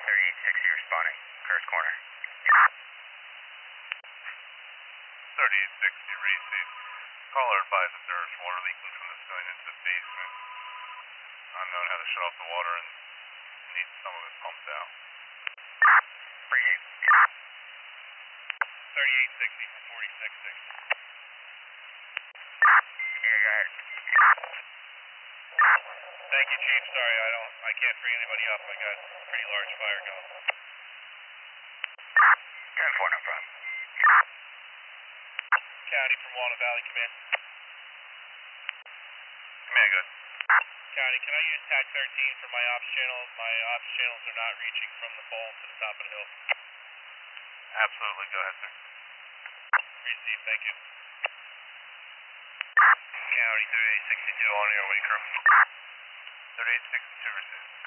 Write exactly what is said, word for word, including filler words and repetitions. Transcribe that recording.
thirty-eight sixty responding, Curtis Corner. thirty-eight sixty, receive. Caller advised that there's water leaking from the ceiling into the basement. Unknown how to shut off the water and needs some of it pumped out. Appreciate it. thirty-eight sixty for forty-six sixty. Yeah, go ahead. Thank you, Chief. Sorry, I don't, I can't bring anybody up. I got a pretty large fire going. ten four, no problem. County from Walnut Valley, command. Command, good. County, can I use T A C thirteen for my ops channel? My ops channels are not reaching from the pole to the top of the hill. Absolutely, go ahead, sir. Receive, thank you. County, thirty-eight sixty-two on your way, crew. thirty-eight sixty-two, receive.